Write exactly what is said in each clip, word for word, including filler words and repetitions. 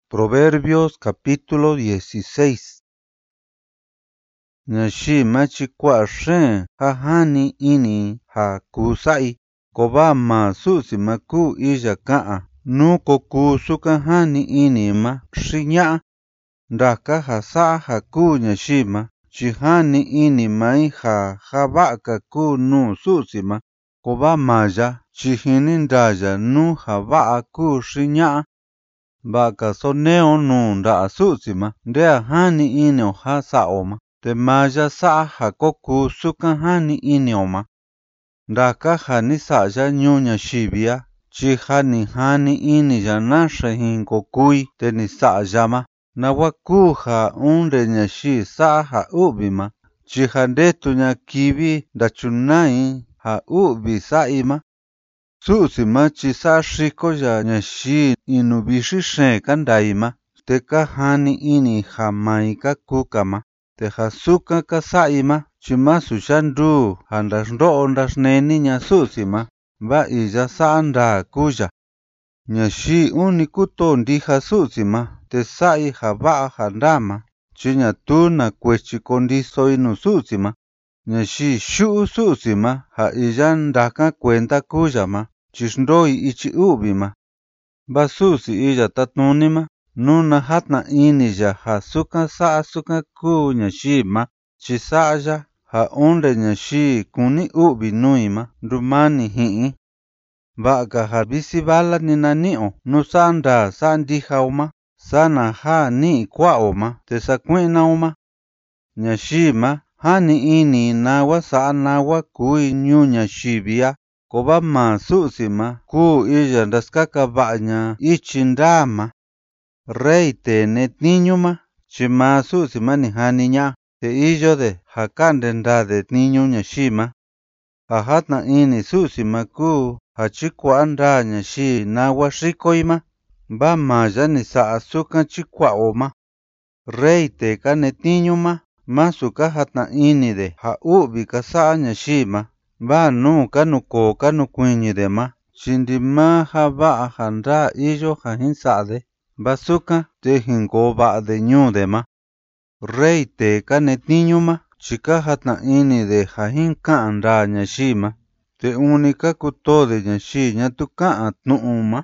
Proverbios capítulo dieciséis. Ñaxi machi kuashen hahani ini ha kusai koba ma susi maku iya kaa nuko kusuka hani ini ma shinya ndaka hasa haku ñaxima chihani ini mai ha habaka ku nu susi ma koba maya chihini ndaya nu habaa ku shinya baka soneo nu nda susi ma ndea hani ini o hasa oma te maya sa hakoku suka hani ini oma ndaka hani saya nyunya shibia chi hani hani ini janasha hinkokui te ni saya ma na waku ha unde nyashi sa ha ubima chi handetu nya kibi ndachunai ha ubi saima susi ma chi sa shiko ya nyashi inubishi shen kandaima te ka hani ini hamai ka kukama te hasuka ka saima chi masu shandu handashndo ndashneni nya susi ma ba iya sa anda kuya nyashi unikuto ndiha susi ma te sai haba handama chi nya tu na kwechi kondiso inu susi ma nyashi shu susi ma ha iya ndaka kwenta kuya ma chisndoi ichi ubi ma ba susi iya tatnuni ma nuna hatna ini ya ha suka sa suka ku nyashi ma chi saya ha unde nyashi kuni ubi nui ma ndumani hii baka ha bisi bala ni nanio nusanda sandiha uma sana ha ni kwa oma te sakwina uma nyashi ma hani ini nawa sa nawa kui nyu nyashibia koba ma susi ma ku iya ndaskaka banya ichi ndama rey te netniñu ma chi ma susi ma ni hani nya te iyo de hakande ndade niñu nyashi ma ha hatna ini susi ma ku ha chikwa nda nyashi nawa shikoi ma ba maya ni sa asuka chikwa oma rey te ka netniñu ma masu ka hatna ini de ha ubi ka sa nyashi ma ba nu ka nuko ka nukuiñi de ma chindi ma ha ba handa iyo ha hinsade ba suka te hinko ba de nyu de ma rey te ka netniñu ma chika hatna ini de ha hinka anda nyashi ma te unika kuto de nyashi nya tuka tnu ma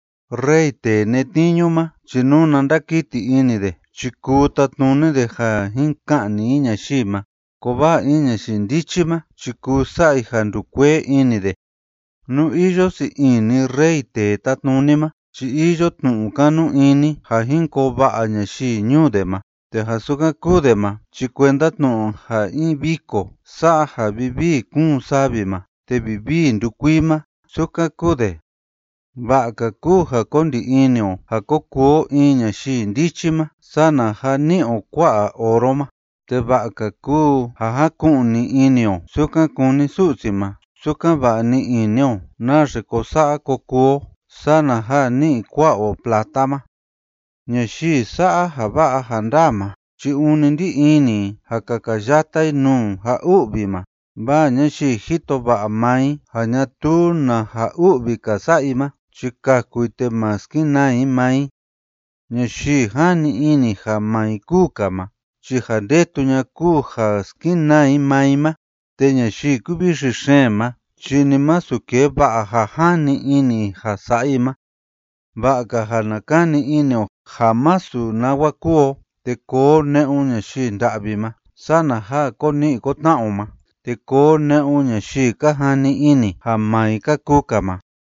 rey te netniñu ma chinuna ndakiti ini de chikuta tnuni de ha hinka ni nyashi ma koba inya shindichi ma chikusa ihandukwe ini de nu iyo si ini rey te tatnuni ma chi iyo tnu kanu ini ha hinko ba nyashi nyu de ma te hasuka kude ma chi kwenda tnu ha in biko sa ha bibi kun sabi ma te bibi ndukui ma suka kude ba ka ku ha kondi ini o ha kokuo inya shi ndichi ma sana ha ni o kwa oro ma te ba ka ku ha ha kuni ini o suka kuni susi ma suka ba ni ini o na rekosa kokuo sana ha ni kwa o plata ma nyashi sa ha ba handama chi unindi ini ha kakayata nu ha ubi ma ba nyashi hito ba mai ha nyatu na ha ubi kasai ma chika kuite maskinai mai nyashi hani ini ha mai kuka ma chi handetu nya ku ha skinai mai ma te nyashi kubishi shema chini masuke ba ha hani ini ha sai ma ba ka hanakani ini o hamasu nawa kuo te ko ne unya shi ndabi ma sana ha ko ni ko tao ma te ko ne unya shi ka hani ini ha mai ka kuka ma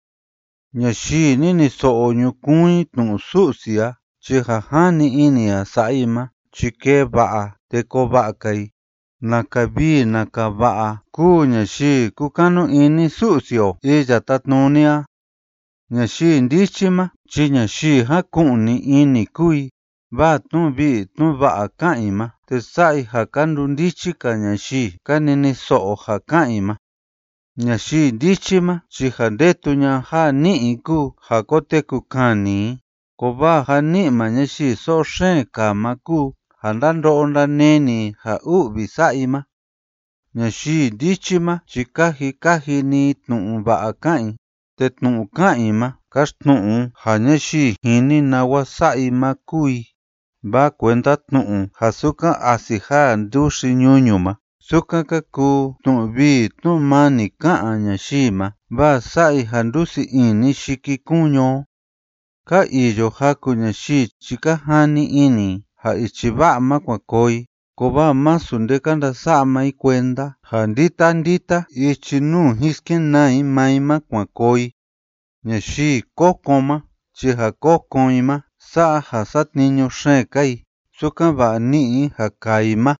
nyashi nini so nyukui tnu susia chi ha hani ini a sai ma chi ke ba te ko ba kai nakabi nakaba ku nyashi ku kanu ini susio iya tatnunia nyashi ndichi ma chi nyashi ha kuni ini kui ba tu bi tu ba kai ma te sai ha kandu ndichi ka nyashi kanini so ha kai ma nyashi ndichi ma chi handetu nya ha ni ku ha kote ku kani ko ba ha ni ma nyashi so shen ka ma ku handando onda neni ha ubi sai ma nyashi ndichi ma chi kahi kahi ni tnu ba kai te tnu kai ma kaxtnu'u ja ñaxi jini nawa sa'i ma ku'i ba kuenda tnu'u ja suka asija nduxi ñuñu ma suka ka ku tnu'u bi tnu'u mani ka'a ñaxi ma ba sa'i ja ndusi ini xiki kuño ka iyo jaku ñaxi chi ka jani ini ja ichi va'a ma kuankoi ko ba masu ndeka ndasa'a mai kuenda ja ndita ndita ichi nu jiskenai mai ma kuankoi ñaxi kokon ma chi ja kokon ma sa'a ja satniñu xeen kai suka va'a ni'i ja kai ma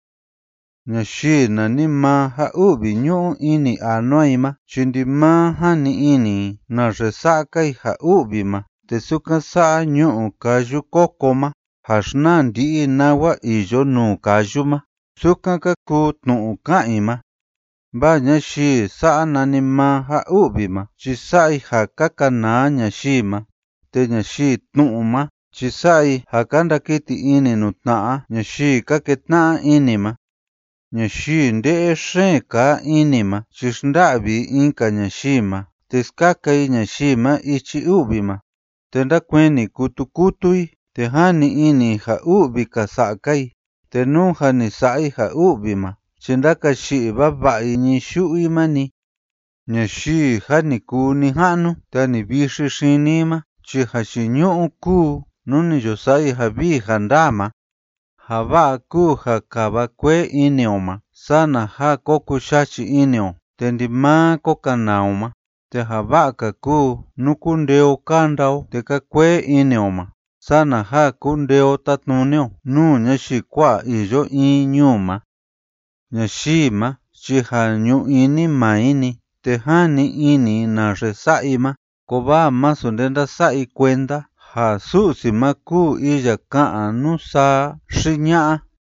ñaxi nani ma ja u'vi ñu'u ini anuai ma chi ndima jani ini naxe sa'a kai ja u'vi ma te suka sa'a ñu'u kayu koko ma ja xna ndi'i nawa iyo nu kayu ma suka ka ku tnu'u ka'i ma ba ñaxi sa'a nani ma ja u'vi ma chi sa'i ja ka kana ñaxi ma te ñaxi tnu'u ma chi sa'i ja ka ndakiti ini nu tna'a ñaxi ka ketna'a ini ma ñaxi nde'e xeen ka ini ma chi xnda'vi inka ñaxi ma te skakai ñaxi ma ichi u'vi ma te ndakueni kutu kutui te jani ini ja u'vi ka sa'a kai te nu ja ni sa'i ja u'vi ma chi ndakaxi'i vava'i ñi xu'i mani ñaxi ja ni ku ni ja'nu te ni vixi xini ma chi ja xiñu'u ku nu ni yo sa'i ja vi ja ndaa ma ja va'a ku ja kava kue inio ma sana ja ko kuxachi inio te ndima ko kanao ma te ja va'a ka ku nu kundeo kandao te ka kue inio ma sana ja kundeo tatnunio nu ñaxi kua'a iyo in ñuu ma ñaxi ma chi ja ñu ini mai ni te jani ini naxe sa'i ma ko ba masu ndenda sa'i kuenda ja su'si ma ku iya ka'an nu saa xiña'a